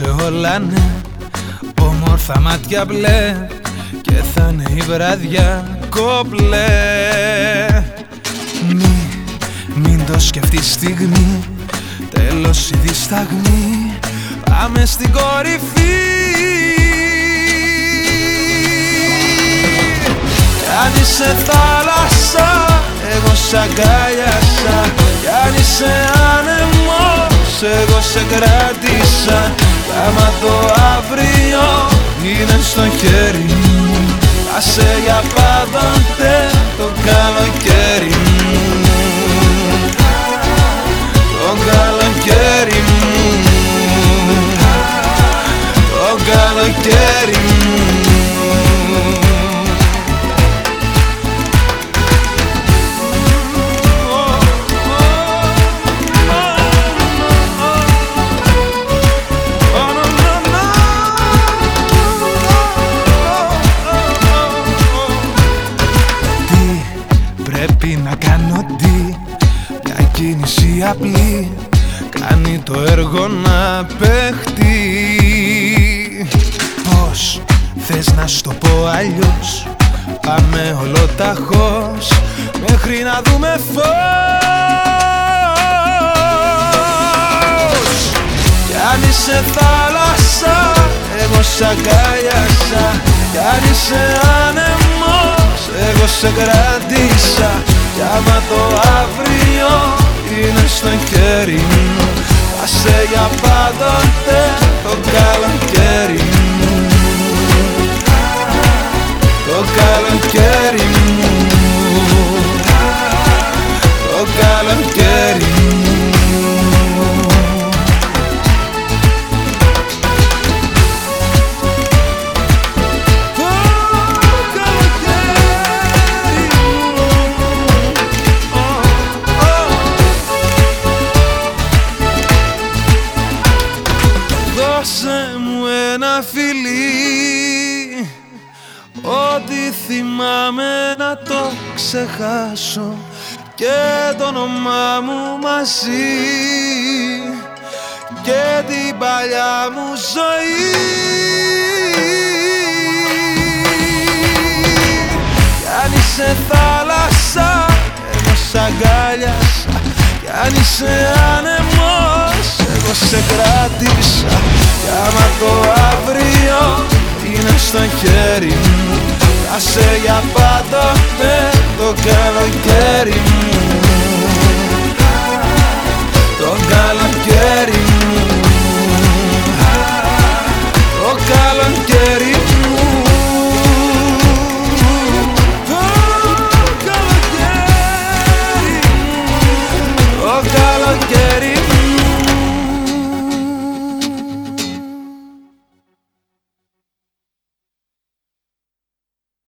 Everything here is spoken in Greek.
σε όλα ναι, όμορφα μάτια μπλε, και θα είναι η βραδιά κομπλέ. Μην το σκεφτείς στιγμή, τέλος η δισταγμή, πάμε στην κορυφή. Κι αν είσαι θάλασσα, εγώ σ' αγκάλιασα. Κι αν είσαι άνεμος, εγώ σε κράτησα. Κι άμα το αύριο είναι στο χέρι μου, άσε για πάντοτε το καλοκαίρι μου. Το καλοκαίρι μου, το καλοκαίρι μου. Πρέπει να κάνω τι, μια κίνηση απλή κάνει το έργο να παιχτεί. Πώς θες να σου το πω αλλιώς, πάμε ολοταχώς μέχρι να δούμε φως. Κι αν είσαι θάλασσα, εγώ σ' αγκάλιασα. Κι αν είσαι άνεμος, εγώ σε κράτησα. Κι άμα το αύριο είναι στο χέρι μου, άσε για πάντοτε το καλοκαίρι μου. Το καλοκαίρι μου, το καλοκαίρι μου. Δώσε μου ένα φιλί, ό,τι θυμάμαι να το ξεχάσω, και το όνομά μου μαζί και την παλιά μου ζωή. Κι αν είσαι θάλασσα, εγώ σ' αγκάλιασα. Κι αν είσαι άνεμος, εγώ σε κράτησα. Κι άμα το αύριο είναι στο χέρι μου, άσε για πάντοτε το καλοκαίρι μου. Το καλοκαίρι